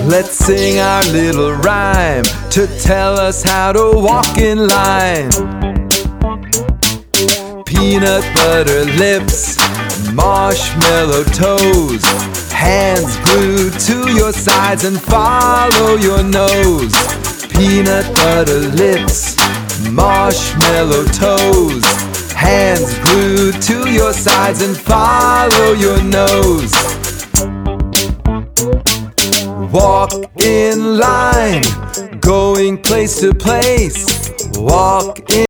Let's sing our little rhyme to tell us how to walk in line. Peanut butter lips, marshmallow toes, hands glued to your sides and follow your nose. Peanut butter lips, marshmallow toes, hands glued to your sides and follow your nose. Walk in line, going place to place. Walk in